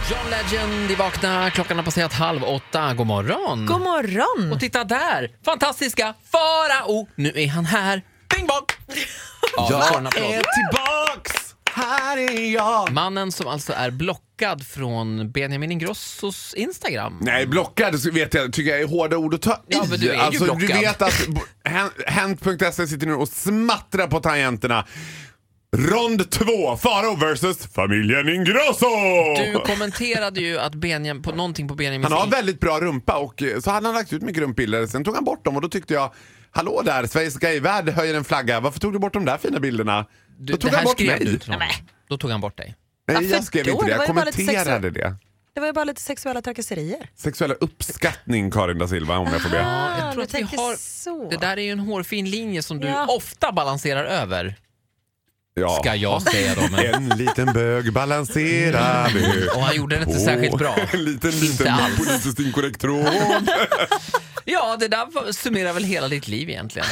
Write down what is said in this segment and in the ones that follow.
John Legend i Vakna. Klockan har passerat 7:30. God morgon. God morgon. Och titta där. Fantastiska Farao. Nu är han här. Bing bong. Ja, jag är tillbaks. Här är jag. Mannen som alltså är blockad från Benjamin Ingrossos Instagram. Nej, blockad vet jag, tycker jag är hårda ord att ta Ja, i. men du är ju alltså, blockad. du vet att Hent.se sitter nu och smattrar på tangenterna. Rond 2, Farao versus familjen Ingrosso. Du kommenterade ju att Benjamin, på någonting på Benjamins... Han har väldigt bra rumpa och så hade han lagt ut mycket rumpbilder. Sen tog han bort dem och då tyckte jag, hallå där, Sveriges gayvärld höjer en flagga. Varför tog du bort de där fina bilderna? Då tog han bort mig. Då tog han bort dig. Nej, jag skrev inte det, jag kommenterade det. Det var ju bara lite sexuella trakasserier. Sexuella uppskattning, Karin da Silva, om jag får be. Jag tror att vi har... så. Det där är ju en hårfin linje som du Ja. ofta balanserar över. Ja. Ska jag säga då, men... En liten bög balanserar du. Och han gjorde det inte särskilt bra. En liten alls. politiskt inkorrekt tråd. Ja, det där summerar väl hela ditt liv egentligen.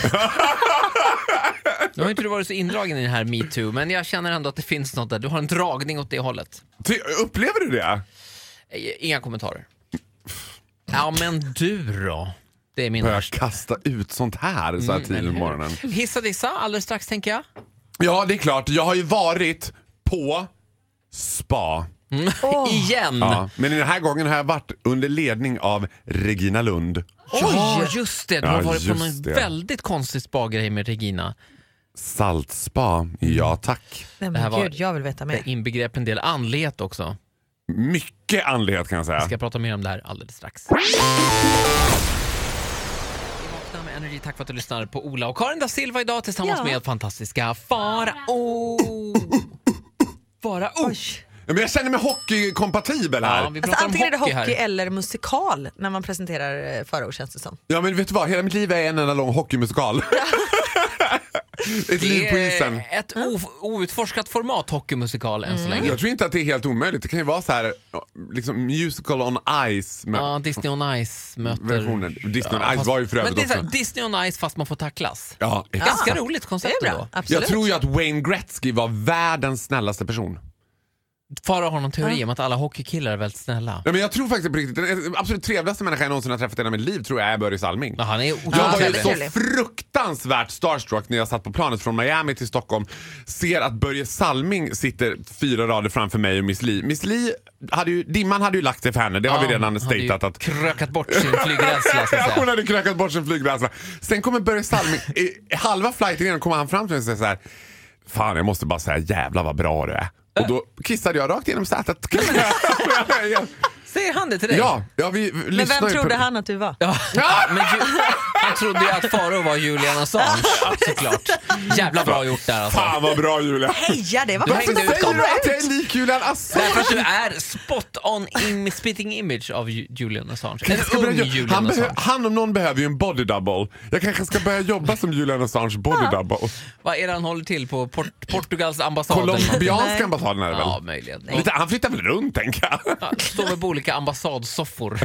Nu har inte du varit så indragen i den här MeToo, men jag känner ändå att det finns något där. Du har en dragning åt det hållet. Upplever du det? Inga kommentarer. Ja, men du då? Det är min Börjar värsta. kasta ut sånt här så här tidigt på morgonen. Hissa dissa alldeles strax, tänker jag. Ja, det är klart. Jag har ju varit på spa. Igen. Ja, men den här gången har jag varit under ledning av Regina Lund. Ja, just det. Du har Ja, varit på just någon det. väldigt konstig spa-grej med Regina. Saltspa, ja tack. Nej, Det här men var- gud, jag vill veta Det mer. inbegrepp en del andlighet också. Mycket andlighet kan jag säga. Jag ska prata mer om det här alldeles strax. Vakna med Energy. Tack för att du lyssnar på Ola och Karin da Silva idag tillsammans med fantastiska Farao. Farao. Ja, men jag känner mig hockeykompatibel här. Ja, vi Alltså, pratar antingen är om det hockey här. eller musikal när man presenterar Farao, känns det som. Ja, men vet du vad? Hela mitt liv är en enda lång hockeymusikal. Ett liv på isen. Ett outforskat format hockeymusikal än så länge. Jag tror inte att det är helt omöjligt. Det kan ju vara så här liksom musical on ice med Ja, Disney on Ice möter... versionen. Disney on Ice var ju för Men övrigt det är så här, också. Disney on Ice fast man får tacklas. Ja, exakt. Ganska roligt koncept Det är bra, ändå. absolut. Jag tror ju att Wayne Gretzky var världens snällaste person. Farao har någon teori om att alla hockeykillar är väldigt snälla. Ja, men jag tror faktiskt på riktigt, den absolut trevligaste människa jag någonsin har träffat i hela mitt liv tror jag är Börje Salming. Ja, han är Jag var ju otroligt så trevlig. fruktansvärt starstruck när jag satt på planet från Miami till Stockholm. Ser att Börje Salming sitter 4 rader framför mig och Miss Li. Miss Li hade ju, dimman hade ju lagt sig för henne. Det har vi redan hade ju statat att krökat bort sin flygrädsla, så att ja, hon säga. hade krökat bort sin flygrädsla. Sen kommer Börje Salming, i halva flighten igen kommer han fram till mig och säger så här: fan, jag måste bara säga jävla vad bra du är. Och då kissade jag rakt genom sätet. Säger han det till dig? Ja, vi Men lyssnar vem ju trodde på... han att du var? Ja, men han trodde ju att Farao var Julian Assange, såklart. Jävla bra gjort där alltså. Fan vad bra, Julia. Heja, det var Du faktiskt hängde ut Säger dem. du att jag är lik Julian Assange? Därför att du är spot on spitting image av Julian Assange. En Jag ska ung börja- Julian Assange. han om någon behöver ju en body double. Jag kanske ska börja jobba som Julian Assange body double. Vad är det han håller till på Portugals ambassad? eller någonting? Colombianska ambassaden är det väl? Ja, möjligen. Lite, han flyttar väl runt, tänker jag. Ja, står väl på olika ambassadsoffor.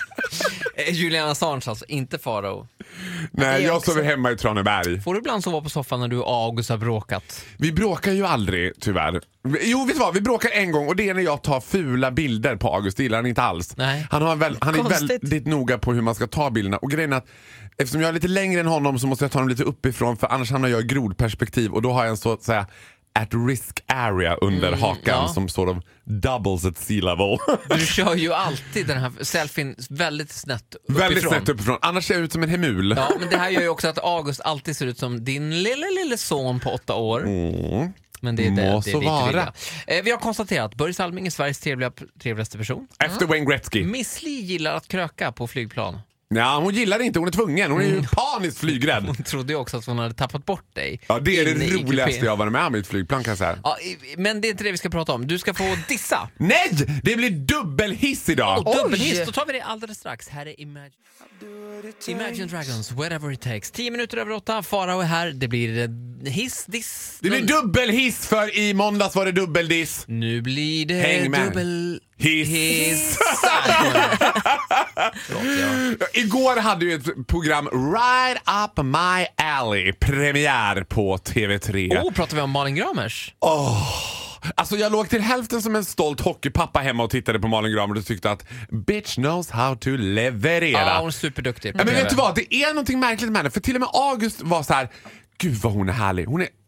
Julian Assange alltså, inte Farao. Nej, jag också. sover hemma i Traneberg. Får du ibland sova på soffan när du och August har bråkat? Vi bråkar ju aldrig, tyvärr. Jo, vet du vad? Vi bråkar en gång och det är när jag tar fula bilder på August. Det gillar han inte alls. Nej. Han är Konstigt. väldigt noga på hur man ska ta bilderna. Och grejen är att eftersom jag är lite längre än honom så måste jag ta dem lite uppifrån, för annars hamnar jag i grodperspektiv och då har jag en så att säga at risk area under hakan ja. som sort of doubles at sea level. Du kör ju alltid den här selfien väldigt snett uppifrån. Väldigt snett uppifrån. Annars ser jag ut som en hemul. Ja, men det här gör ju också att August alltid ser ut som din lille son på 8 år. Men det är det, Må det är så dit du vill, vara. ja. Vi har konstaterat att Börje Salming är Sveriges trevligaste person. Efter Wayne Gretzky. Miss Li gillar att kröka på flygplan. Ja, hon gillar det inte, hon är tvungen. Hon är ju paniskt flygrädd. Hon trodde ju också att hon hade tappat bort dig. Ja, det är det inne i roligaste kupén. jag har varit med om i ett flygplan, kan jag säga. Ja, men det är inte det vi ska prata om. Du ska få dissa. Nej! Det blir dubbelhiss idag! Och dubbelhiss, då tar vi det alldeles strax. Här är Imagine Dragons, Whatever It Takes. 10 minuter över 8, Farao är här. Det blir hiss, diss. Det blir dubbelhiss, för i måndags var det dubbeldiss. Nu blir det Häng med. dubbelhiss. Igår hade ju ett program Right Up My Alley premiär på TV3. Pratar vi om Malin Gramers? Alltså jag låg till hälften som en stolt hockeypappa hemma och tittade på Malin Gramer och tyckte att bitch knows how to leverera. Ja, hon är superduktig. Men vet du vad, det är någonting märkligt med henne. För till och med August var så här: gud vad hon är härlig.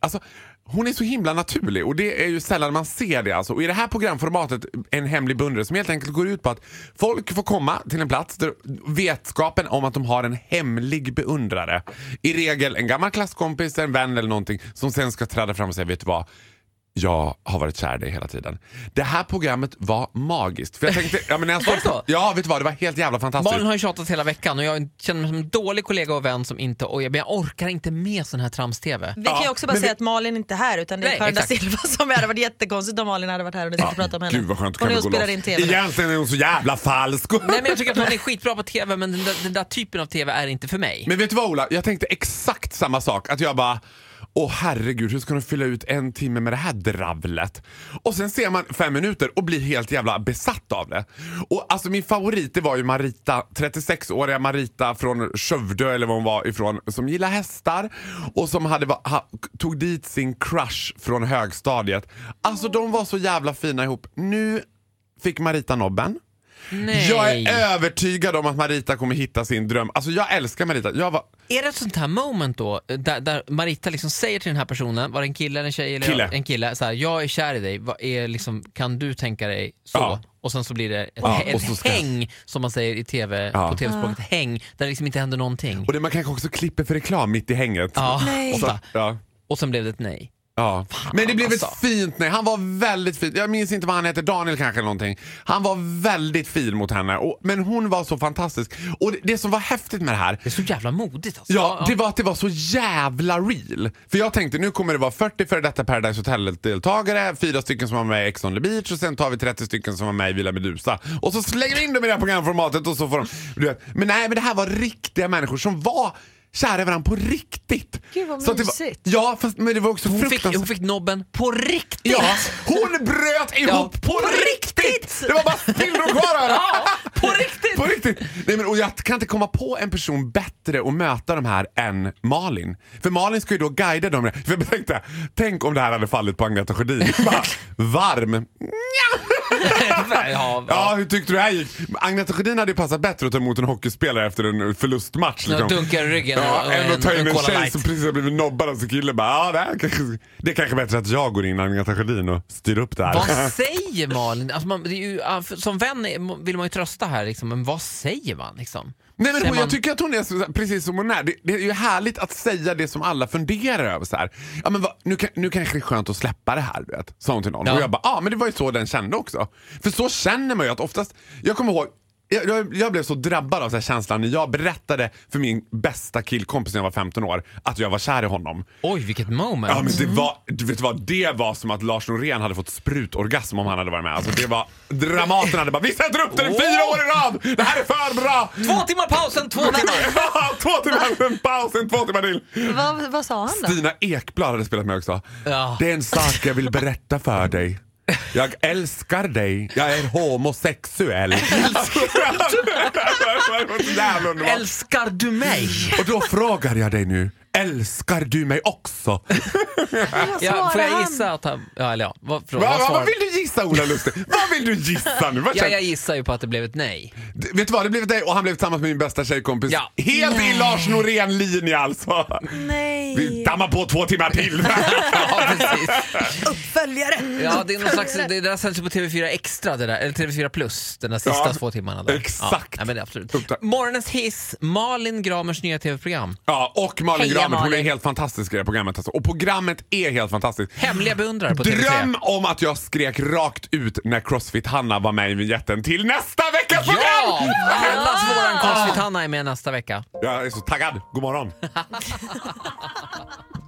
Hon är så himla naturlig och det är ju sällan man ser det alltså. Och i det här programformatet, en hemlig beundrare som helt enkelt går ut på att folk får komma till en plats där vetskapen om att de har en hemlig beundrare, i regel en gammal klasskompis, en vän eller någonting, som sen ska träda fram och säga, vet du vad? Jag har varit kär i dig hela tiden. Det här programmet var magiskt. För jag tänkte, ja, men när jag såg, ja, vet du vad, det var helt jävla fantastiskt. Malin har ju tjatat hela veckan och jag känner mig som en dålig kollega och vän som inte, men jag orkar inte med sån här trams-tv. Vi kan ju också bara säga att Malin inte är här, utan det är Karin da Silva som hade varit jättekonstigt om Malin hade varit här och inte prata om henne. Gud vad skönt. Hon är och spelar in tv. Egentligen är hon så jävla falsk. Nej, men jag tycker att hon är skitbra på tv, men den där typen av tv är inte för mig. Men vet du vad, Ola? Jag tänkte exakt samma sak. Att jag bara, åh herregud, hur ska de fylla ut en timme med det här dravlet? Och sen ser man 5 minuter och blir helt jävla besatt av det. Och alltså min favorit, det var ju Marita, 36-åriga Marita från Skövde eller vad hon var ifrån, som gillar hästar och som tog dit sin crush från högstadiet. Alltså de var så jävla fina ihop. Nu fick Marita nobben. Nej. Jag är övertygad om att Marita kommer hitta sin dröm. Alltså jag älskar Marita. Är det ett sånt här moment då där Marita liksom säger till den här personen, var det en kille eller en tjej eller en kille så här, jag är kär i dig, vad är liksom, kan du tänka dig så? Ja. Och sen så blir det ett häng som man säger i tv, på tv-språket, häng där det liksom inte händer någonting. Och det man kanske också klipper för reklam mitt i hänget. Ja. Nej. Och sen blev det ett nej. Ja. Men det blev ett fint nej. Han var väldigt fin. Jag minns inte vad han heter, Daniel kanske eller någonting. Han var väldigt fin mot henne. Men hon var så fantastisk. Och det som var häftigt med det här, det är så jävla modigt alltså. Ja, det var att det var så jävla real. För jag tänkte, nu kommer det vara 40 för detta Paradise Hotel-deltagare, 4 stycken som var med i Ex on the Beach och sen tar vi 30 stycken som var med i Villa Medusa. Och så slänger vi in dem i det här programformatet och så får de, du vet. Men nej, men det här var riktiga människor som var kära varandra på riktigt. Gud vad så mysigt. Ja, fast men det var också hon fick nobben på riktigt. Ja, hon bröt ihop på riktigt. Det var bara spillror kvar här. Ja, på riktigt. På riktigt. Nej, men, och jag kan inte komma på en person bättre att möta de här än Malin. För Malin ska ju då guida dem. För jag tänkte, tänk om det här hade fallit på Agneta Sjödin. Varm. Ja, hur tyckte du det här gick? Agneta Sjödin hade ju passat bättre att ta emot en hockeyspelare efter en förlustmatch. Liksom. Dunkar ryggen än att ta in en tjej light som precis har blivit nobbad av sin kille. Det är kanske bättre att jag går in Agneta Sjödin och styr upp det här. Vad säger Malin? Alltså det är ju, som vän vill man ju trösta här liksom, men vad säger man liksom? Nej, men jag tycker att hon är så, precis som hon är. Det är ju härligt att säga det som alla funderar över så här. Ja, men nu kanske det är skönt att släppa det här, vet. Sa hon till någon. Ja. Och jag bara, men det var ju så den kände också. För så känner man ju att oftast, jag kommer ihåg, jag blev så drabbad av den här känslan när jag berättade för min bästa killkompis när jag var 15 år att jag var kär i honom. Oj, vilket moment. Ja, men det var, du vet vad, det var som att Lars Norén hade fått sprutorgasm om han hade varit med. Alltså det var, Dramaten hade bara, vi sätter upp den 4 år i rad! Det här är för bra! 2 timmar pausen, 2 timmar! Ja, 2 timmar pausen, 2 timmar till. Vad sa han då? Stina Ekblad hade spelat med också. Ja. Det är en sak jag vill berätta för dig. Jag älskar dig. Jag är homosexuell. Älskar du mig? Och då frågar jag dig nu, älskar du mig också? Ja, får jag gissa att han... Ja, eller ja. Vad vill du gissa, Ola Lustig? Vad vill du gissa nu? Jag gissar ju på att det blev ett nej. Vet du vad, det blev ett nej och han blev tillsammans med min bästa tjejkompis. Ja. Helt i Lars Norén-linje alltså. Nej. Vi dammar på 2 timmar till. Ja, precis. Uppföljare. Ja, det är någon slags, det där sänds på TV4 Extra det där, eller TV4 Plus, den där sista 2 timmarna där. Exakt. Ja, men det är absolut. Morgonens hiss, Malin Gramers nya TV-program. Ja, och Malin Heja, Gramer, hon är Malin. helt fantastisk i det programmet alltså. Och programmet är helt fantastiskt. Hemliga beundrare på TV3. Dröm om att jag skrek rakt ut när CrossFit Hanna var med i vignetten till nästa veckas program! Ja, allas våran CrossFit Hanna är med nästa vecka. Jag är så taggad. God morgon.